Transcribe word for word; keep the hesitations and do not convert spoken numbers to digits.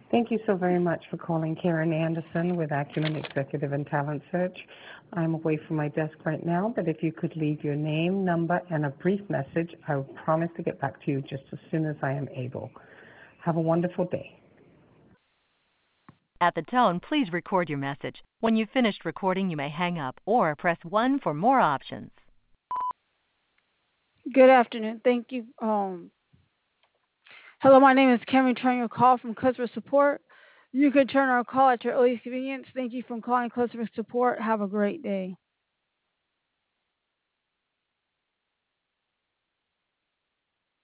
Thank you so very much for calling Karen Anderson with Acumen Executive and Talent Search. I'm away from my desk right now, but if you could leave your name, number, and a brief message, I will promise to get back to you just as soon as I am able. Have a wonderful day. At the tone, please record your message. When you've finished recording, you may hang up or press one for more options. Good afternoon. Thank you. Um, hello, my name is Karen. Returning your call from customer support. You can turn our call at your earliest convenience. Thank you for calling customer support. Have a great day.